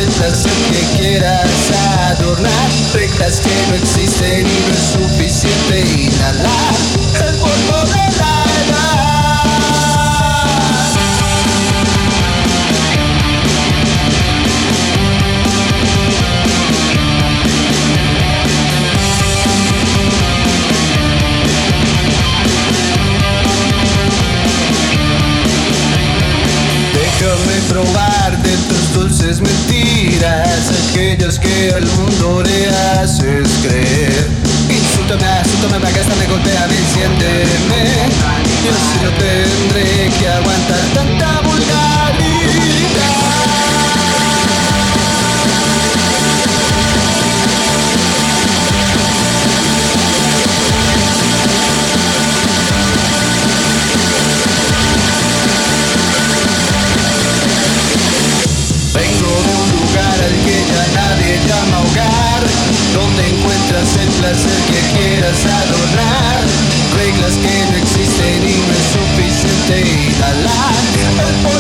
el placer que quieras adornar, reglas que no existen y no es suficiente inhalar el polvo de la edad. Déjame probar de tus dulces mentiras, aquellas que al mundo le haces creer. Insúltame, agástame, golpéame, enciéndeme. Yo sí no tendré que aguantar tanta vulgaridad. Vengo de un lugar al que ya nadie llama hogar, donde encuentras el placer que quieras adornar, reglas que no existen y no es suficiente inhalar el